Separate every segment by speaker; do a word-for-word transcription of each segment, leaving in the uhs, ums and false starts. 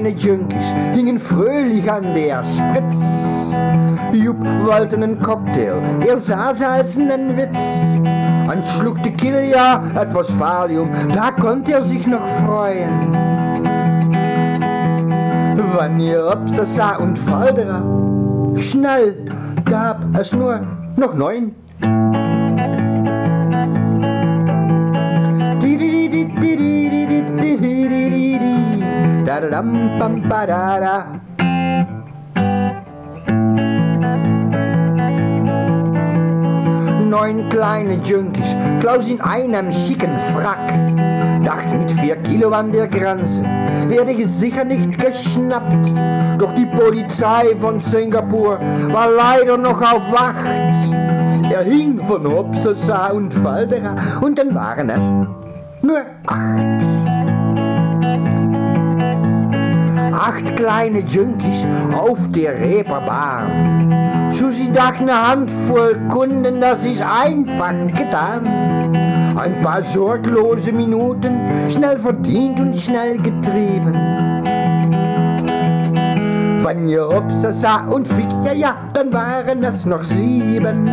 Speaker 1: kleine Junkies hingen fröhlich an der Spritz. Jupp wollte einen Cocktail, er sah sie als einen Witz. Und schluckte Kilja etwas Valium, da konnte er sich noch freuen. Wann ihr Opser sah und Falderer, schnell gab es nur noch neun. Neun kleine Junkies, Klaus in einem schicken Frack, dachte mit vier Kilo an der Grenze, werde ich sicher nicht geschnappt. Doch die Polizei von Singapur war leider noch auf Wacht. Er hing von Hopsasa und Falderer und dann waren es nur acht. Acht kleine Junkies auf der Reeperbahn. Susi dachte eine Handvoll Kunden, das ist einfach getan. Ein paar sorglose Minuten, schnell verdient und schnell getrieben. Wenn ihr Hopsa sah und Fick, ja ja, dann waren es noch sieben.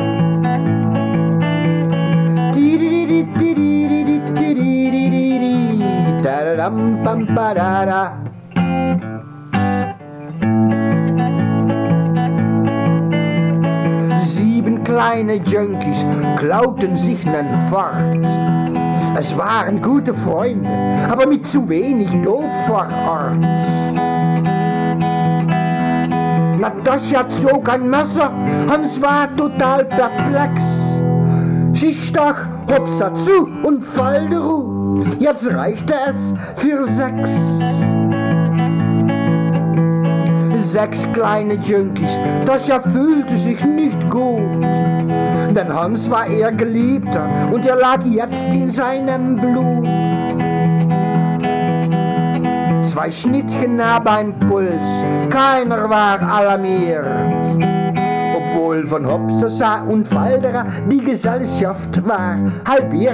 Speaker 1: Sieben kleine Junkies klauten sich nen Fahrt. Es waren gute Freunde, aber mit zu wenig Dope vor Ort. Natascha zog ein Messer, Hans war total perplex. Sie stach Hopsa zu und Falderu, jetzt reichte es für sechs. Sechs kleine Junkies, Tascha fühlte sich nicht gut. Denn Hans war ihr Geliebter und er lag jetzt in seinem Blut. Zwei Schnittchen beim Puls, keiner war alarmiert. Obwohl von Hopsasa und Falderer die Gesellschaft war halbiert.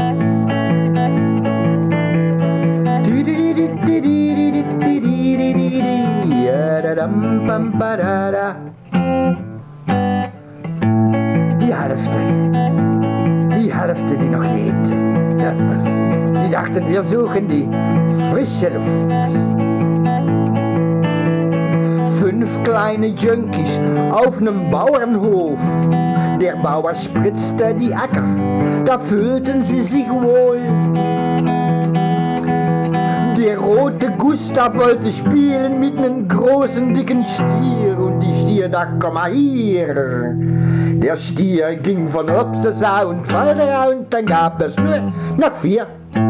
Speaker 1: Die Hälfte, die Hälfte, die noch lebte. Ja, die dachten, wir suchen die frische Luft. Fünf kleine Junkies auf nem Bauernhof. Der Bauer spritzte die Äcker, da fühlten sie sich wohl. Der rote Gustav wollte spielen mit nem großen, dicken Stier. Und die Stier dachte, komm mal hier. Der Stier ging von Hopsasa und Falderer und dann gab es nur noch vier.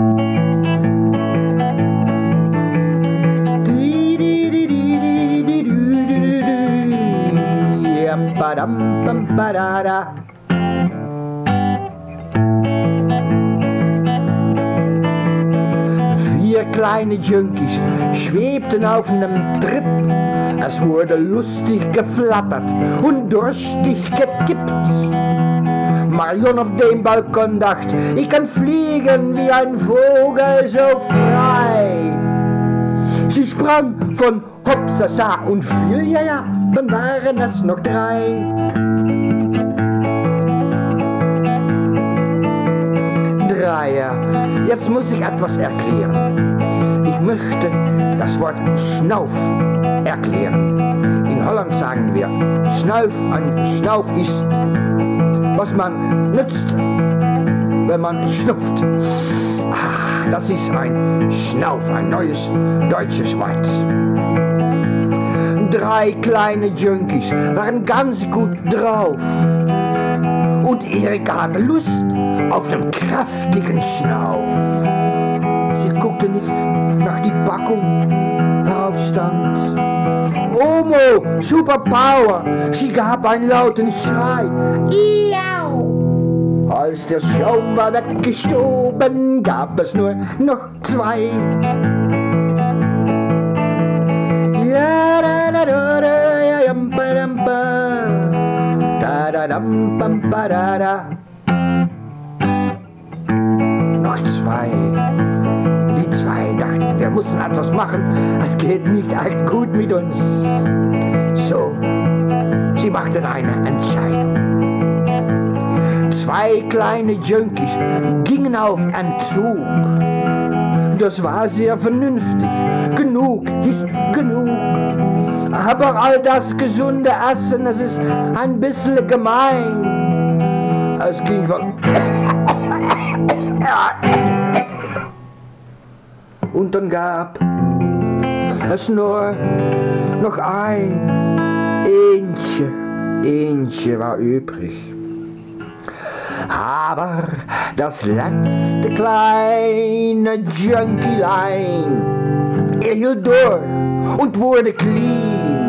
Speaker 1: Vier kleine Junkies schwebten auf einem Trip. Es wurde lustig geflattert und durstig gekippt. Marion auf dem Balkon dachte, ich kann fliegen wie ein Vogel so frei. Sie sprang von Hopsasa und fiel, ja ja, dann waren es noch drei. Dreier, jetzt muss ich etwas erklären. Ich möchte das Wort Schnauf erklären. In Holland sagen wir, Schnauf, ein Schnauf ist, was man nützt, wenn man schnupft. Ah, das ist ein Schnauf, ein neues deutsches Wort. Drei kleine Junkies waren ganz gut drauf. Und Erika hatte Lust auf den kräftigen Schnauf. Sie guckte nicht nach die Packung, darauf stand Omo, Superpower. Sie gab einen lauten Schrei. Iau! Als der Schaum war weggestoben, gab es nur noch zwei. Ja, da, da, da, da, ja, jam, ba, dam, ba. Da, da, dam, bam, ba, da, da. Noch zwei. Die zwei dachten, wir müssen etwas machen, es geht nicht echt gut mit uns. So, sie machten eine Entscheidung. Zwei kleine Junkies gingen auf Entzug. Das war sehr vernünftig. Genug ist genug. Aber all das gesunde Essen, das ist ein bisschen gemein. Es ging von... Und dann gab es nur noch ein Ähnchen. Ähnchen war übrig. Aber das letzte kleine Junkielein, er hielt durch und wurde clean.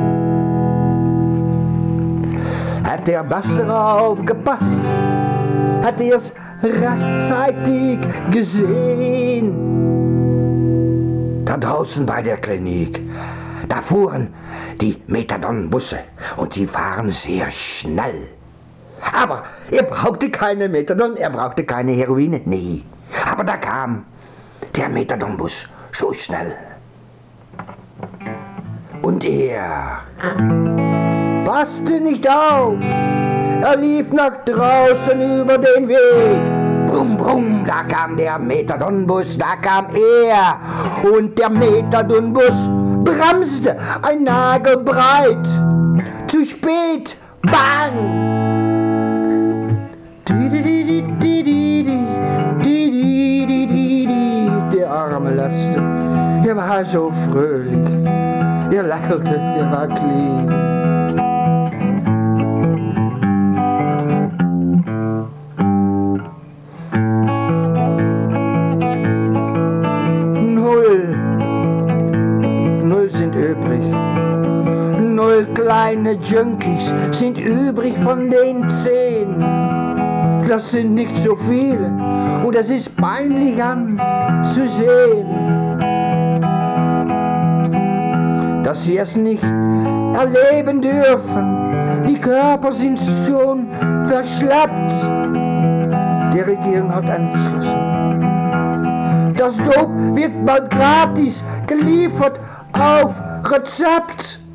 Speaker 1: Hätte er besser aufgepasst, hätte er es rechtzeitig gesehen. Da draußen bei der Klinik, da fuhren die Methadon-Busse und sie fahren sehr schnell. Aber er brauchte keine Methadon, er brauchte keine Heroine, nee. Aber da kam der Methadon-Bus so schnell. Und er passte nicht auf. Er lief nach draußen über den Weg. Brumm, brumm, da kam der Methadon-Bus, da kam er. Und der Methadon-Bus bremste ein Nagelbreit. Zu spät, bang! Der arme Letzte, er war so fröhlich, er lächelte, er war clean. Null, null sind übrig, null kleine Junkies sind übrig von den zehn. Das sind nicht so viele und es ist peinlich anzusehen, dass sie es nicht erleben dürfen. Die Körper sind schon verschleppt. Die Regierung hat entschlossen, das Dope wird bald gratis geliefert auf Rezept.